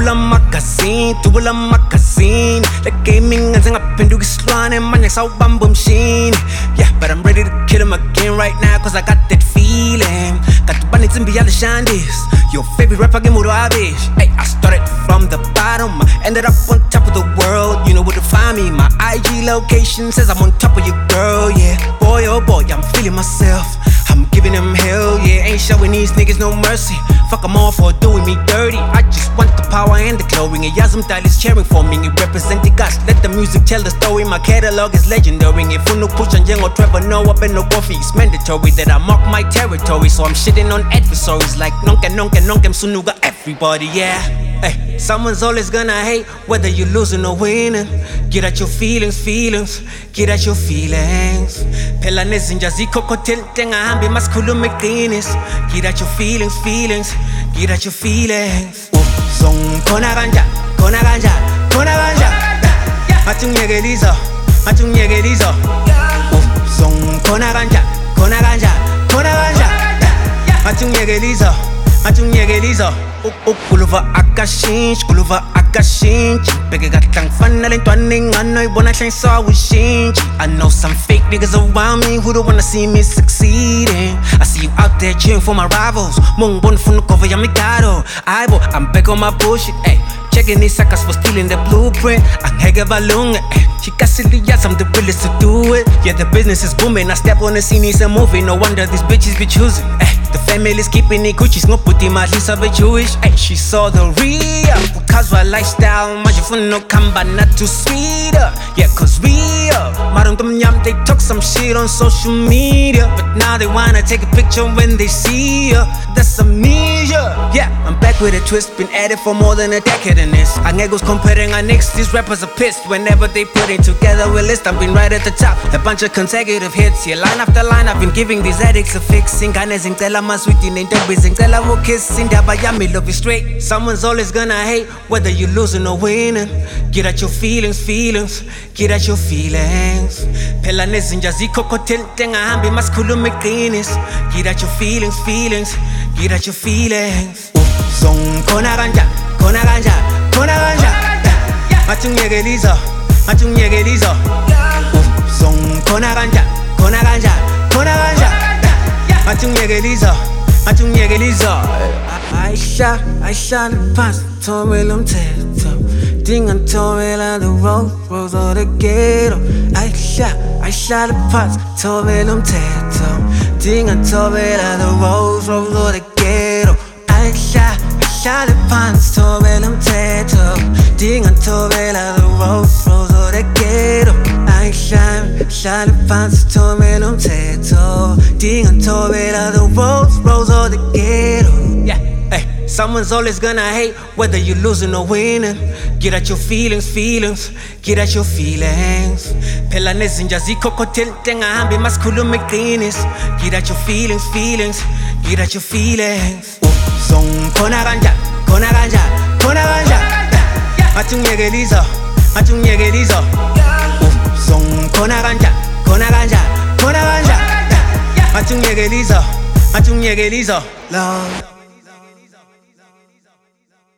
tubula magazine Le gaming ngenze ngaphenduka isilwane manje ngisawubamba umshini Yeah, but I'm ready to kill him again right now Cause I got that feeling Kati uba nensimbi yale Shandis Your favorite rapper ngemulo abish Hey, I started from the bottom I ended up on top of the world You know where to find me My IG location says I'm on top of your girl Yeah, boy oh boy, I'm feeling myself I'm giving them hell, yeah Ain't showing these niggas no mercy Fuck them all for doing me dirty I just want the power and the glory And yeah, some is cheering for me It represent the gosh Let the music tell the story My catalog is legendary If you no push on Jengo Trevor No, I've been no coffee It's mandatory that I mark my territory So I'm shitting on adversaries Like nonke sunuga everybody, yeah Hey, someone's always gonna hate Whether you're losing or winning Get at your feelings Get at your feelings Phela nezinja zikhokhothe ngahambe masikhuluma iqiniso Get at your feelings Get at your feelings Khona kanja Athi ungiyekelizo Khona kanja Athi ungiyekelizo Ukuluva akashintshi Bheke kahle ngifana le ntwana engano ibona hle ngisawishintshi I know some fake niggas around me who don't wanna see me succeeding I see you out there cheering for my rivals Mungibona ufuna ukova yami igado Aibo, I'm back on my bullshit, ayy Checking these suckers for stealing the blueprint Angeke balunge, ayy Chikasili, yes, I'm the realest to do it Yeah, the business is booming I step on the scene, it's a movie No wonder these bitches be choosing, ayy The family's keeping it Gucci's ngoputi imali sabe Jewish Ay, she saw the real Ukazwa lifestyle Manje funa no kamba not too sweet Yeah, cause real Maruntum nyam they talk some shit on social media But now they wanna take a picture when they see ya That's amnesia Yeah, I'm back with a twist Been at it for more than a decade in this Angegos comparing our nicks These rappers are pissed Whenever they put it together with list I've been right at the top A bunch of consecutive hits Yeah, line after line I've been giving these addicts a fix Ingane zingcela amasweet nentombi zingcela wokiss Indaba yami love is straight Someone's always gonna hate Whether you're losing or winning Get at your feelings Get at your feelings Phela nezinja zikhokhothe ngahambe masikhuluma iqiniso Get at your feelings Get at your feelings Khona kanja Athi ungiyekelizo Khona kanja Athi ungiyekelizo Aisha phansi thobela umthetho Dingathobela the roads of the ghetto Aisha phansi thobela umthetho Dingathobela the roads of the ghetto Aisha phansi thobela umthetho Dingathobela the roads of the ghetto Aisha phansi thobela umthetho Dingathobela the roads of the ghetto Yeah, hey, someone's always gonna hate Whether you're losing or winning Get at your feelings Get at your feelings Phela nezinja zikhokhothe ngahambe masikhuluma iqiniso Get at your feelings Get at your feelings Khona kanja Athi ungiyekelizo Khona kanja Athi ungiyekelizo Lord